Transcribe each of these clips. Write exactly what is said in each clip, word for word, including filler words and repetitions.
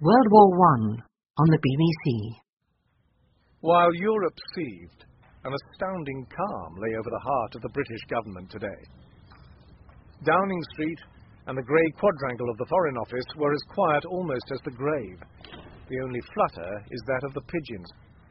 World War One on the B B C. While Europe seethed, an astounding calm lay over the heart of the British government today. Downing Street and the grey quadrangle of the Foreign Office were as quiet almost as the grave. The only flutter is that of the pigeons.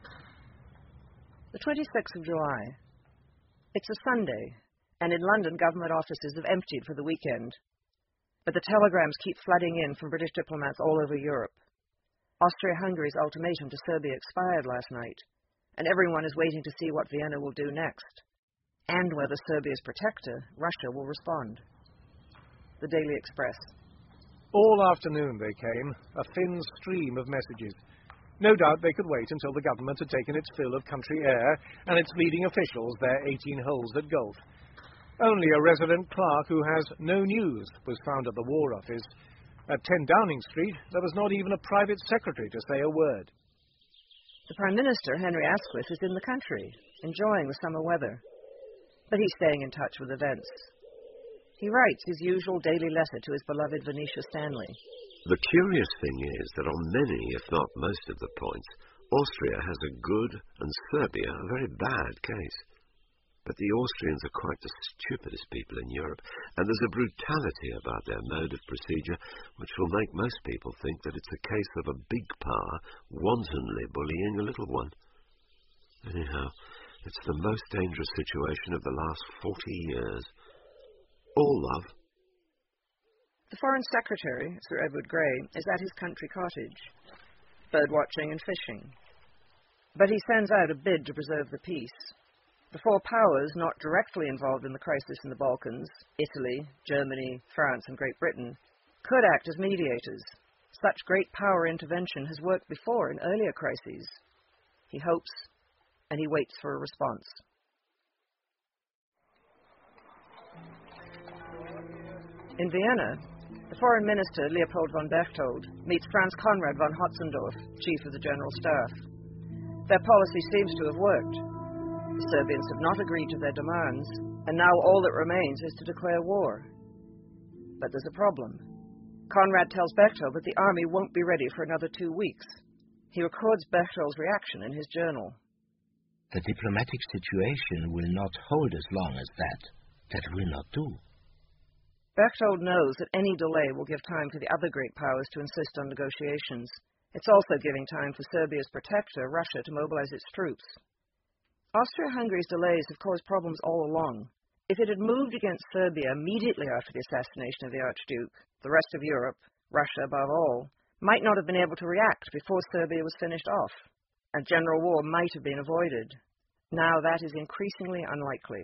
The twenty-sixth of July. It's a Sunday, and in London government offices have emptied for the weekend. But the telegrams keep flooding in from British diplomats all over Europe. Austria-Hungary's ultimatum to Serbia expired last night, and everyone is waiting to see what Vienna will do next, and whether Serbia's protector, Russia, will respond. The Daily Express. All afternoon they came, a thin stream of messages. No doubt they could wait until the government had taken its fill of country air and its leading officials their eighteen holes at golf. Only a resident clerk who has no news was found at the War Office. At ten Downing Street, there was not even a private secretary to say a word. The Prime Minister, Henry Asquith, is in the country, enjoying the summer weather. But he's staying in touch with events. He writes his usual daily letter to his beloved Venetia Stanley. The curious thing is that on many, if not most of the points, Austria has a good and Serbia a very bad case. But the Austrians are quite the stupidest people in Europe, and there's a brutality about their mode of procedure which will make most people think that it's a case of a big power wantonly bullying a little one. Anyhow, it's the most dangerous situation of the last forty years. All love. The Foreign Secretary, Sir Edward Grey, is at his country cottage, bird-watching and fishing. But he sends out a bid to preserve the peace. The four powers not directly involved in the crisis in the Balkans, Italy, Germany, France and Great Britain, could act as mediators. Such great power intervention has worked before in earlier crises. He hopes, and he waits for a response. In Vienna, the Foreign Minister, Leopold von Berchtold, meets Franz Conrad von Hotzendorf, Chief of the General Staff. Their policy seems to have worked. The Serbians have not agreed to their demands, and now all that remains is to declare war. But there's a problem. Conrad tells Berchtold that the army won't be ready for another two weeks. He records Berchtold's reaction in his journal. The diplomatic situation will not hold as long as that. That will not do. Berchtold knows that any delay will give time for the other great powers to insist on negotiations. It's also giving time for Serbia's protector, Russia, to mobilize its troops. Austria-Hungary's delays have caused problems all along. If it had moved against Serbia immediately after the assassination of the Archduke, the rest of Europe, Russia above all, might not have been able to react before Serbia was finished off, and general war might have been avoided. Now that is increasingly unlikely.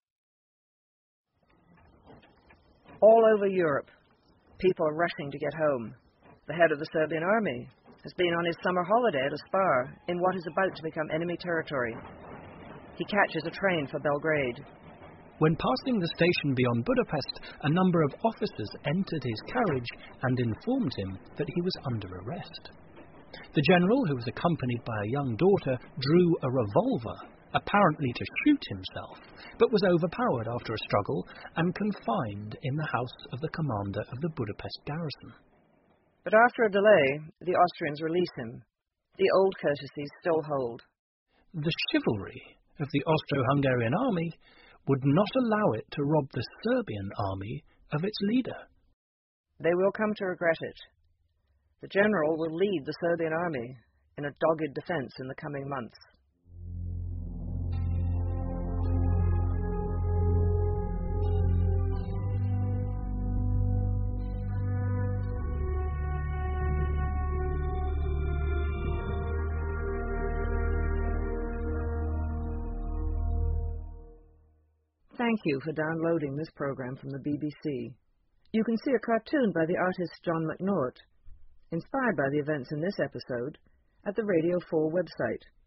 All over Europe, people are rushing to get home. The head of the Serbian army has been on his summer holiday at a spa in what is about to become enemy territory. He catches a train for Belgrade. When passing the station beyond Budapest, a number of officers entered his carriage and informed him that he was under arrest. The general, who was accompanied by a young daughter, drew a revolver, apparently to shoot himself, but was overpowered after a struggle and confined in the house of the commander of the Budapest garrison. But after a delay, the Austrians release him. The old courtesies still hold. The chivalry of the Austro-Hungarian army would not allow it to rob the Serbian army of its leader. They will come to regret it. The general will lead the Serbian army in a dogged defense in the coming months. Thank you for downloading this program from the B B C. You can see a cartoon by the artist John McNaught, inspired by the events in this episode, at the Radio four website.